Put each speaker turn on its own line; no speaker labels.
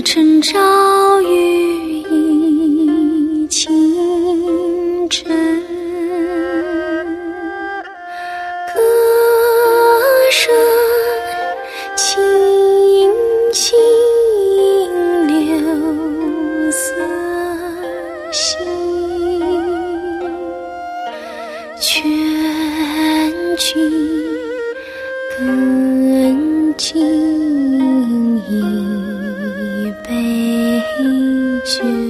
晨朝雨浥轻尘，歌声轻轻流色新，劝君更尽一杯酒。